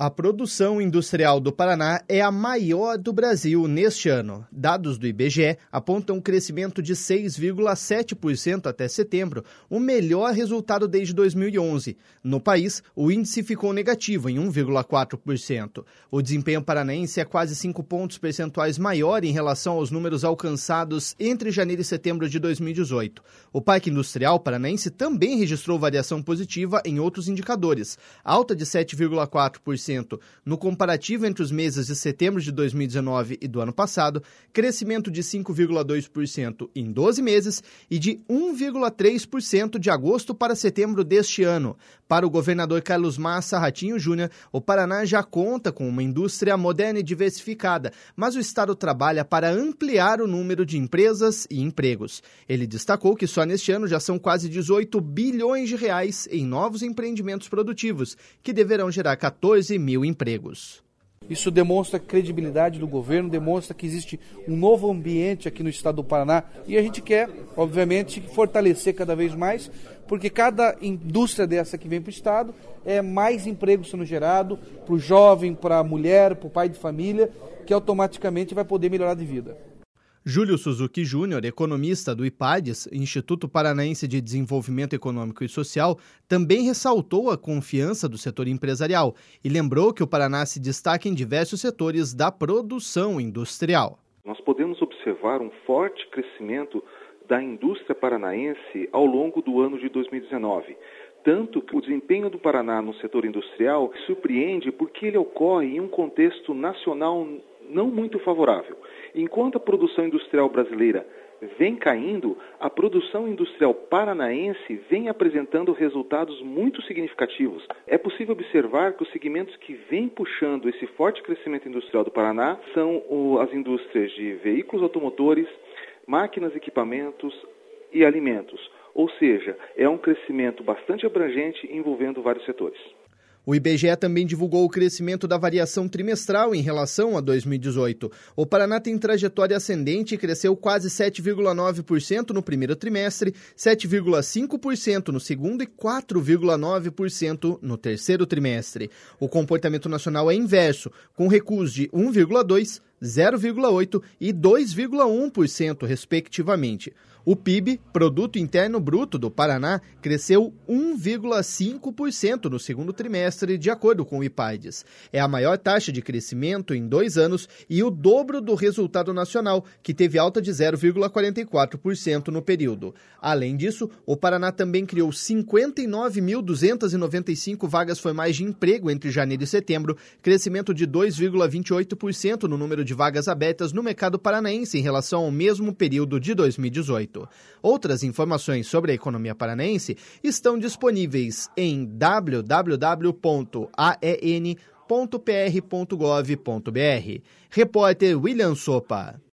A produção industrial do Paraná é a maior do Brasil neste ano. Dados do IBGE apontam um crescimento de 6,7% até setembro, o melhor resultado desde 2011. No país, o índice ficou negativo em 1,4%. O desempenho paranaense é quase 5 pontos percentuais maior em relação aos números alcançados entre janeiro e setembro de 2018. O Parque Industrial Paranaense também registrou variação positiva em outros indicadores, alta de 7,4% no comparativo entre os meses de setembro de 2019 e do ano passado, crescimento de 5,2% em 12 meses e de 1,3% de agosto para setembro deste ano. Para o governador Carlos Massa Ratinho Júnior, o Paraná já conta com uma indústria moderna e diversificada, mas o estado trabalha para ampliar o número de empresas e empregos. Ele destacou que só neste ano já são quase 18 bilhões de reais em novos empreendimentos produtivos, que deverão gerar 14 mil empregos. Isso demonstra a credibilidade do governo, demonstra que existe um novo ambiente aqui no estado do Paraná e a gente quer, obviamente, fortalecer cada vez mais, porque cada indústria dessa que vem para o estado é mais emprego sendo gerado para o jovem, para a mulher, para o pai de família, que automaticamente vai poder melhorar de vida. Júlio Suzuki Júnior, economista do IPADES, Instituto Paranaense de Desenvolvimento Econômico e Social, também ressaltou a confiança do setor empresarial e lembrou que o Paraná se destaca em diversos setores da produção industrial. Nós podemos observar um forte crescimento da indústria paranaense ao longo do ano de 2019. Tanto que o desempenho do Paraná no setor industrial surpreende porque ele ocorre em um contexto nacional não muito favorável. Enquanto a produção industrial brasileira vem caindo, a produção industrial paranaense vem apresentando resultados muito significativos. É possível observar que os segmentos que vêm puxando esse forte crescimento industrial do Paraná são as indústrias de veículos automotores, máquinas, equipamentos e alimentos. Ou seja, é um crescimento bastante abrangente envolvendo vários setores. O IBGE também divulgou o crescimento da variação trimestral em relação a 2018. O Paraná tem trajetória ascendente e cresceu quase 7,9% no primeiro trimestre, 7,5% no segundo e 4,9% no terceiro trimestre. O comportamento nacional é inverso, com recuos de 1,2%, 0,8% e 2,1%, respectivamente. O PIB, Produto Interno Bruto do Paraná, cresceu 1,5% no segundo trimestre, de acordo com o IPADES. É a maior taxa de crescimento em 2 anos e o dobro do resultado nacional, que teve alta de 0,44% no período. Além disso, o Paraná também criou 59.295 vagas formais de emprego entre janeiro e setembro, crescimento de 2,28% no número de vagas abertas no mercado paranaense em relação ao mesmo período de 2018. Outras informações sobre a economia paranaense estão disponíveis em www.aen.pr.gov.br. Repórter William Sopa.